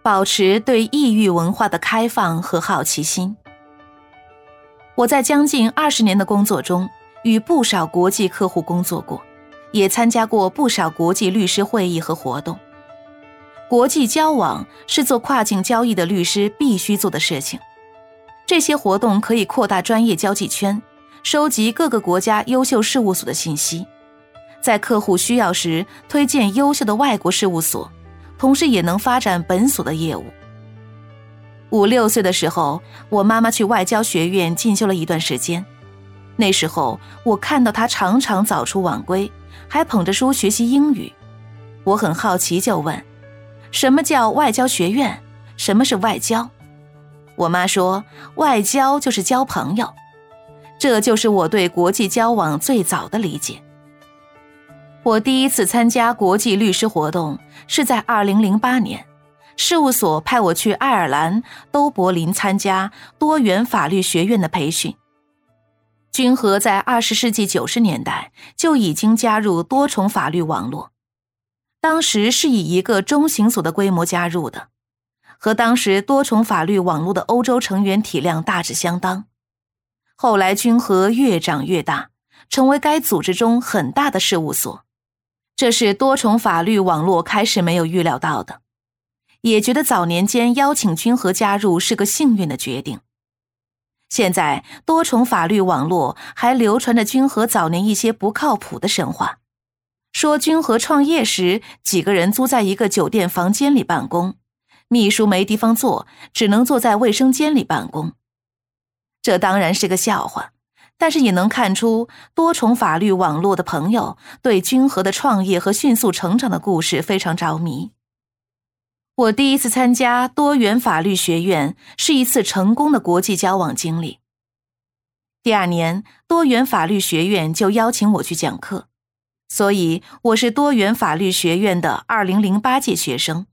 保持对异域文化的开放和好奇心。我在将近20年的工作中，与不少国际客户工作过，也参加过不少国际律师会议和活动。国际交往是做跨境交易的律师必须做的事情。这些活动可以扩大专业交际圈，收集各个国家优秀事务所的信息，在客户需要时推荐优秀的外国事务所，同时也能发展本所的业务。5、6岁的时候，我妈妈去外交学院进修了一段时间。那时候我看到她常常早出晚归，还捧着书学习英语。我很好奇，就问：什么叫外交学院？什么是外交？我妈说，外交就是交朋友。这就是我对国际交往最早的理解。我第一次参加国际律师活动是在2008年，事务所派我去爱尔兰都柏林参加多元法律学院的培训。君和在20世纪90年代就已经加入多重法律网络，当时是以一个中型所的规模加入的，和当时多重法律网络的欧洲成员体量大致相当。后来君和越长越大，成为该组织中很大的事务所，这是多重法律网络开始没有预料到的，也觉得早年间邀请君和加入是个幸运的决定。现在多重法律网络还流传着君和早年一些不靠谱的神话，说君和创业时几个人租在一个酒店房间里办公，秘书没地方坐，只能坐在卫生间里办公。这当然是个笑话，但是也能看出多重法律网络的朋友对君和的创业和迅速成长的故事非常着迷。我第一次参加多元法律学院是一次成功的国际交往经历。第2年，多元法律学院就邀请我去讲课，所以我是多元法律学院的2008届学生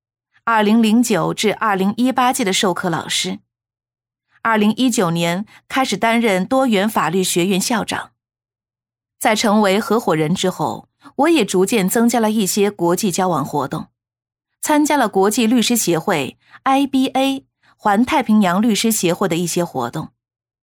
，2009至2018届的授课老师。2019年开始担任多元法律学院校长。在成为合伙人之后，我也逐渐增加了一些国际交往活动，参加了国际律师协会 IBA 环太平洋律师协会的一些活动，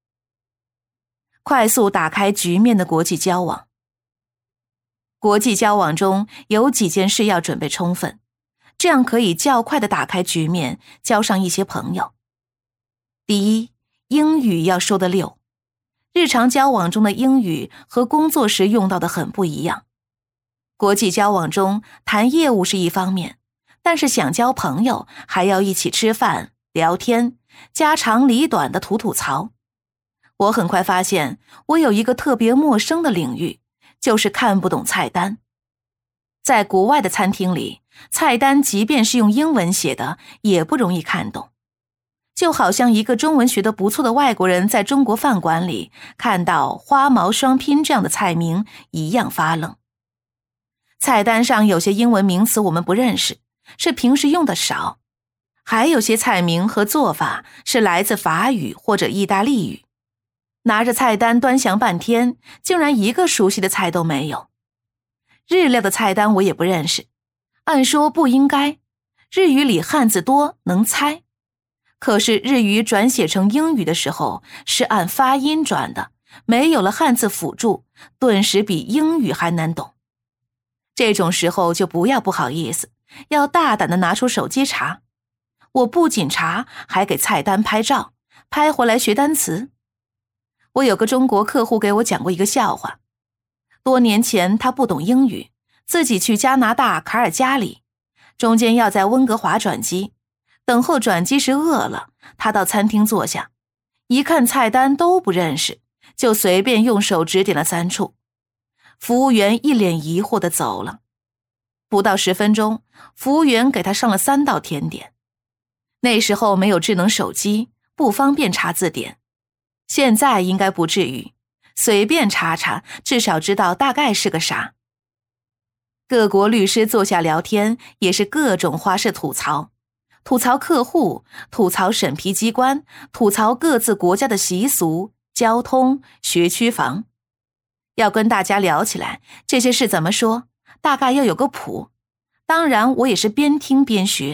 快速打开局面的国际交往。国际交往中有几件事要准备充分，这样可以较快地打开局面，交上一些朋友。第一，英语要说得溜。日常交往中的英语和工作时用到的很不一样。国际交往中谈业务是一方面，但是想交朋友还要一起吃饭、聊天，家长里短的吐槽。我很快发现我有一个特别陌生的领域，就是看不懂菜单。在国外的餐厅里，菜单即便是用英文写的，也不容易看懂。就好像一个中文学得不错的外国人在中国饭馆里看到花毛双拼这样的菜名一样发愣。菜单上有些英文名词我们不认识，是平时用的少，还有些菜名和做法是来自法语或者意大利语。拿着菜单端详半天，竟然一个熟悉的菜都没有。日料的菜单我也不认识，按说不应该，日语里汉字多，能猜。可是日语转写成英语的时候是按发音转的，没有了汉字辅助，顿时比英语还难懂。这种时候就不要不好意思，要大胆地拿出手机查。我不仅查，还给菜单拍照，拍回来学单词。我有个中国客户给我讲过一个笑话。多年前他不懂英语，自己去加拿大卡尔加里，中间要在温哥华转机。等候转机时饿了，他到餐厅坐下，一看菜单都不认识，就随便用手指点了3处。服务员一脸疑惑地走了。不到10分钟，服务员给他上了3道甜点。那时候没有智能手机，不方便查字典，现在应该不至于，随便查查，至少知道大概是个啥。各国律师坐下聊天，也是各种花式吐槽。吐槽客户，吐槽审批机关，吐槽各自国家的习俗、交通、学区房。要跟大家聊起来，这些事怎么说，大概要有个谱。当然我也是边听边学，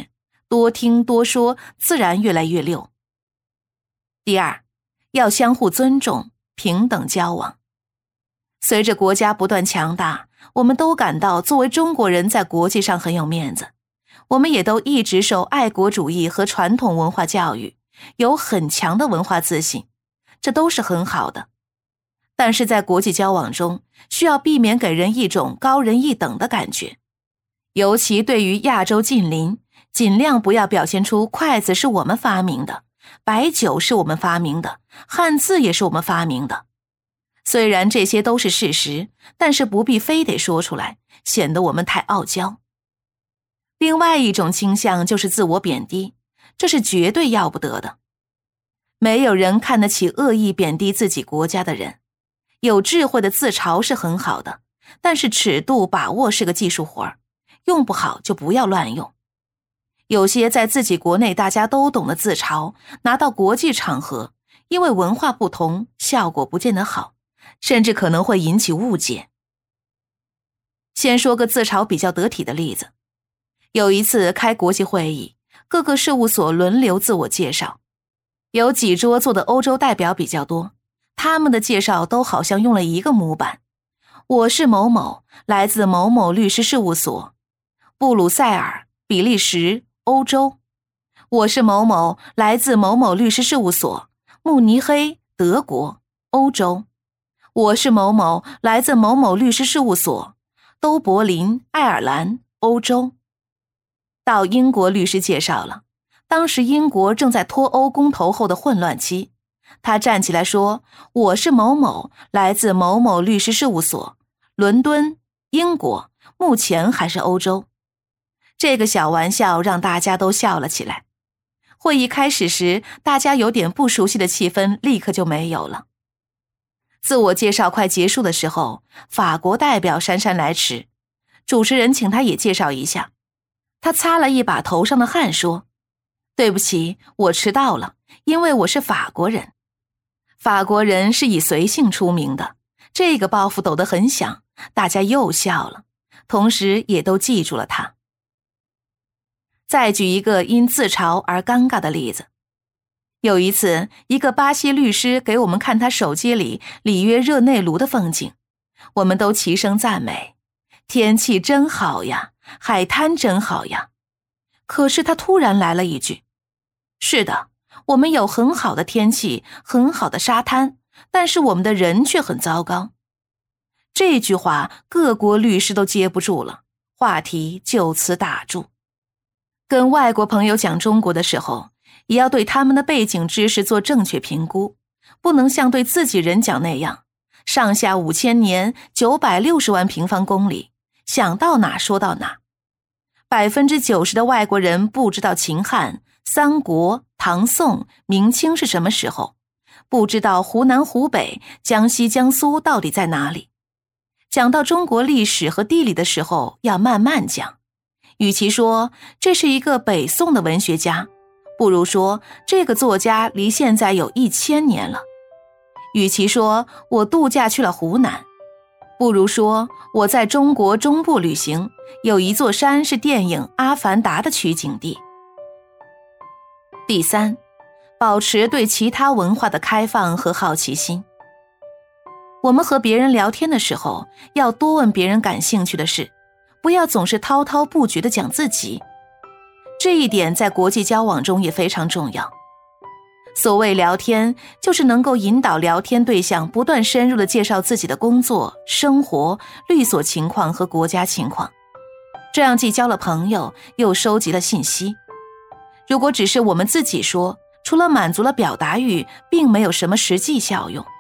多听多说，自然越来越溜。第二，要相互尊重，平等交往。随着国家不断强大，我们都感到作为中国人在国际上很有面子，我们也都一直受爱国主义和传统文化教育，有很强的文化自信，这都是很好的。但是在国际交往中，需要避免给人一种高人一等的感觉，尤其对于亚洲近邻，尽量不要表现出筷子是我们发明的，白酒是我们发明的，汉字也是我们发明的。虽然这些都是事实，但是不必非得说出来，显得我们太傲娇。另外一种倾向就是自我贬低，这是绝对要不得的。没有人看得起恶意贬低自己国家的人，有智慧的自嘲是很好的，但是尺度把握是个技术活儿，用不好就不要乱用。有些在自己国内大家都懂的自嘲，拿到国际场合，因为文化不同，效果不见得好，甚至可能会引起误解。先说个自嘲比较得体的例子。有一次开国际会议，各个事务所轮流自我介绍，有几桌坐的欧洲代表比较多，他们的介绍都好像用了一个模板。我是某某，来自某某律师事务所，布鲁塞尔，比利时，欧洲。我是某某，来自某某律师事务所，慕尼黑，德国，欧洲。我是某某，来自某某律师事务所，都柏林，爱尔兰，欧洲。到英国律师介绍了，当时英国正在脱欧公投后的混乱期，他站起来说，我是某某，来自某某律师事务所，伦敦，英国，目前还是欧洲。这个小玩笑让大家都笑了起来。会议开始时，大家有点不熟悉的气氛立刻就没有了。自我介绍快结束的时候，法国代表姗姗来迟，主持人请他也介绍一下。他擦了一把头上的汗说，对不起，我迟到了，因为我是法国人。法国人是以随性出名的，这个包袱抖得很响，大家又笑了，同时也都记住了他。再举一个因自嘲而尴尬的例子。有一次，一个巴西律师给我们看他手机里里约热内卢的风景，我们都齐声赞美，天气真好呀，海滩真好呀。可是他突然来了一句，是的，我们有很好的天气，很好的沙滩，但是我们的人却很糟糕。这句话各国律师都接不住了，话题就此打住。跟外国朋友讲中国的时候，也要对他们的背景知识做正确评估，不能像对自己人讲那样，上下5000年960万平方公里，想到哪说到哪。90%的外国人不知道秦汉、三国、唐宋、明清是什么时候，不知道湖南、湖北、江西、江苏到底在哪里。讲到中国历史和地理的时候，要慢慢讲。与其说这是一个北宋的文学家，不如说这个作家离现在有1000年了。与其说我度假去了湖南，不如说我在中国中部旅行，有一座山是电影《阿凡达》的取景地。第三，保持对其他文化的开放和好奇心。我们和别人聊天的时候，要多问别人感兴趣的事，不要总是滔滔不绝地讲自己。这一点在国际交往中也非常重要。所谓聊天，就是能够引导聊天对象不断深入地介绍自己的工作、生活、律所情况和国家情况，这样既交了朋友，又收集了信息。如果只是我们自己说，除了满足了表达欲，并没有什么实际效用。